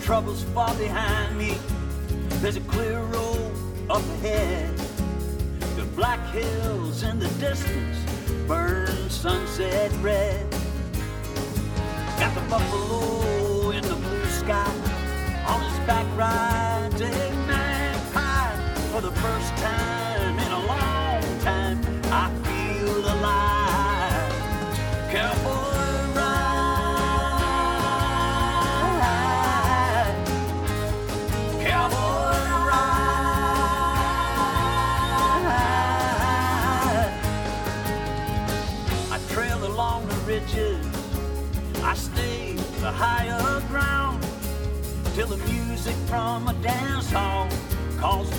troubles far behind me. There's a clear road up ahead. The black hills in the distance burn sunset red. Got the buffalo in the blue sky on his back riding magpie. For the first time in a long time, I feel alive. Cowboy ride, cowboy ride. I trail along the ridges, I stay the higher ground, till the music from a dance hall calls